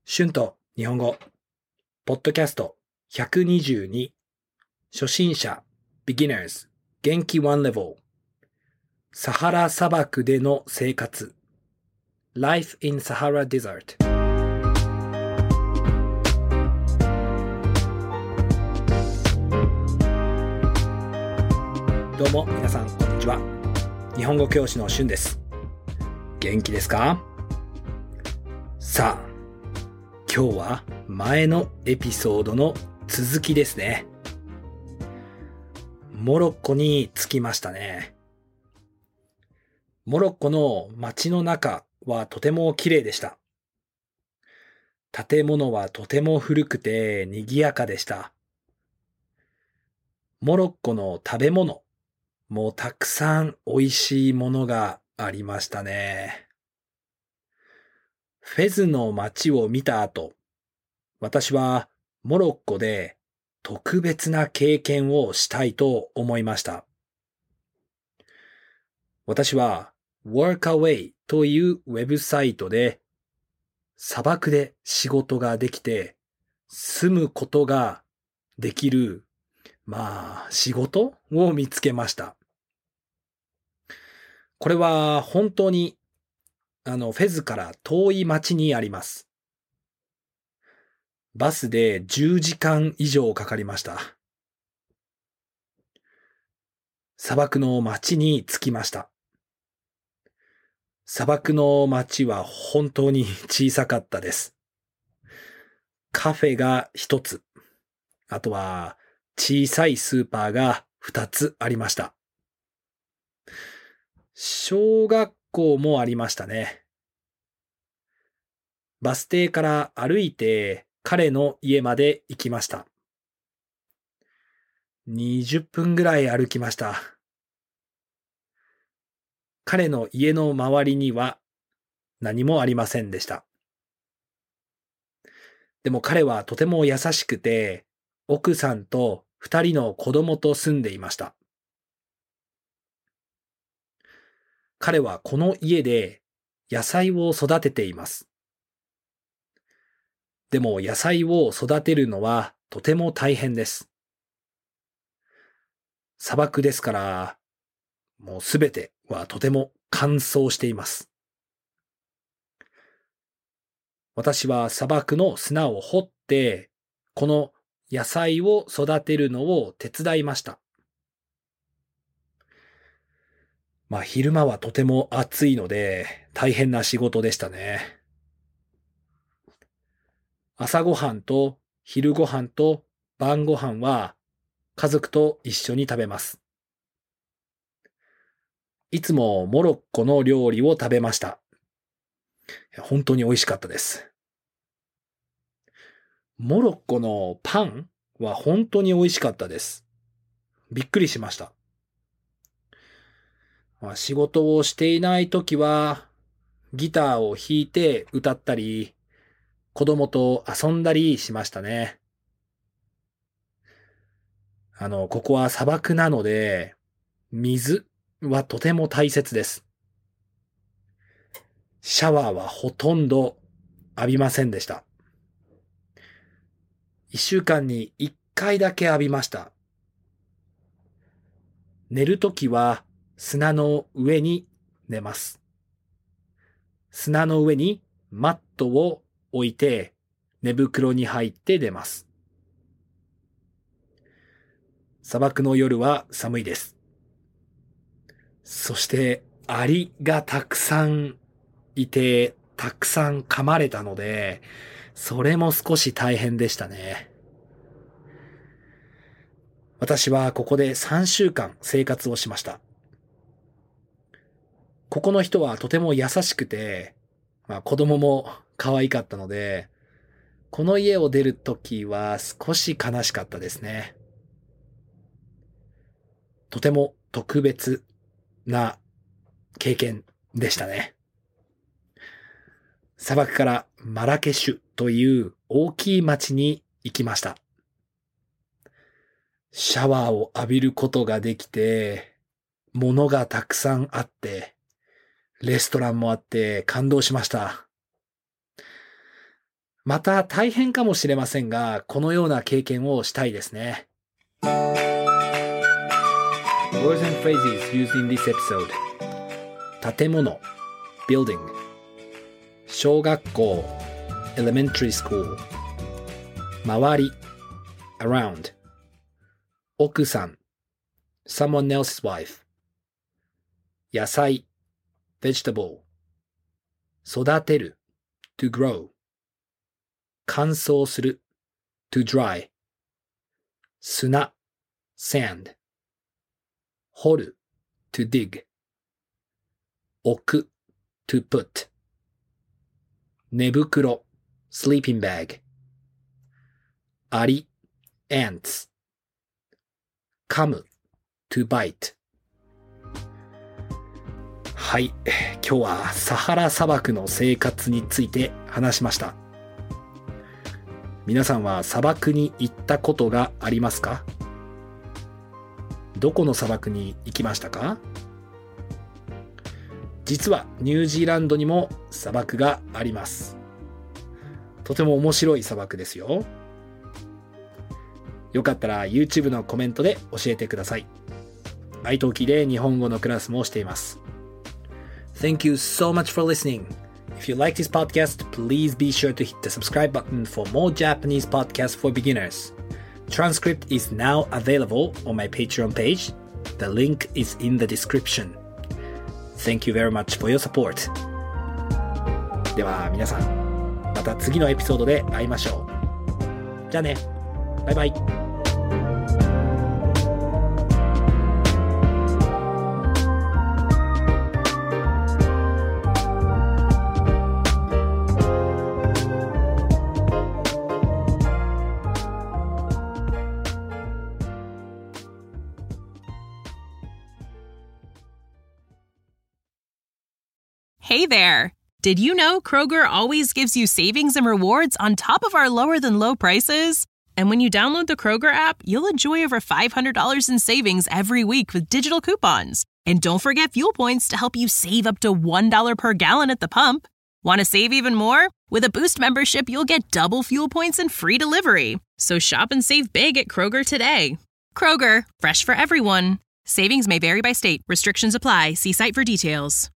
春と日本語、ポッドキャスト122、初心者、beginners、元気 one level、サハラ砂漠での生活、Life in Sahara Desert。どうも皆さんこんにちは。日本語教師の春です。元気ですか？さあ、今日は前のエピソードの続きですね。モロッコに着きましたね。モロッコの街の中はとても綺麗でした。建物はとても古くて賑やかでした。モロッコの食べ物もたくさん美味しいものがありましたね。フェズの街を見た後、私はモロッコで特別な経験をしたいと思いました。私は Workaway というウェブサイトで砂漠で仕事ができて住むことができる、仕事を見つけました。これは本当にフェズから遠い町にあります。バスで10時間以上かかりました。砂漠の町に着きました。砂漠の町は本当に小さかったです。カフェが一つ、あとは小さいスーパーが2つありました。小学校もありましたね。バス停から歩いて彼の家まで行きました。20分ぐらい歩きました。彼の家の周りには何もありませんでした。でも彼はとても優しくて、奥さんと2人の子供と住んでいました。彼はこの家で野菜を育てています。でも野菜を育てるのはとても大変です。砂漠ですから、もうすべてはとても乾燥しています。私は砂漠の砂を掘って、この野菜を育てるのを手伝いました。昼間はとても暑いので大変な仕事でしたね。朝ごはんと昼ごはんと晩ごはんは家族と一緒に食べます。いつもモロッコの料理を食べました。本当に美味しかったです。モロッコのパンは本当に美味しかったです。びっくりしました。仕事をしていないときはギターを弾いて歌ったり、子供と遊んだりしましたね。ここは砂漠なので、水はとても大切です。シャワーはほとんど浴びませんでした。1週間に1回だけ浴びました。寝るときは砂の上に寝ます。砂の上にマットを置いて寝袋に入って寝ます。砂漠の夜は寒いです。そしてアリがたくさんいて、たくさん噛まれたので、それも少し大変でしたね。私はここで3週間生活をしました。ここの人はとても優しくて、子供も可愛かったので、この家を出るときは少し悲しかったですね。とても特別な経験でしたね。砂漠からマラケシュという大きい町に行きました。シャワーを浴びることができて、物がたくさんあって、レストランもあって感動しました。 また大変かもしれませんが、このような経験をしたいですね。Words and phrases used in this episode. 建物 building 小学校 elementary school 周り around 奥さん someone else's wife 野菜 vegetable 育てる to grow 乾燥する to dry 砂 sand 掘る to dig 置く to put 寝袋 sleeping bag アリ ants 噛む to bite はい、今日はサハラ砂漠の生活について話しました。皆さんは砂漠に行ったことがありますか？どこの砂漠に行きましたか？実はニュージーランドにも砂漠があります。とても面白い砂漠ですよ。よかったら YouTube のコメントで教えてください。iTalki で日本語のクラスもしています。Thank you so much for listening. If you like this podcast, please be sure to hit the subscribe button for more Japanese podcasts for beginners. Transcript is now available on my Patreon page. The link is in the description. Thank you very much for your support. では皆さん、また次のエピソードで会いましょう。じゃあね。バイバイ。 Hey there! Did you know Kroger always gives you savings and rewards on top of our lower-than-low prices? And when you download the Kroger app, you'll enjoy over $500 in savings every week with digital coupons. And don't forget fuel points to help you save up to $1 per gallon at the pump. Want to save even more? With a Boost membership, you'll get double fuel points and free delivery. So shop and save big at Kroger today. Kroger, fresh for everyone. Savings may vary by state. Restrictions apply. See site for details.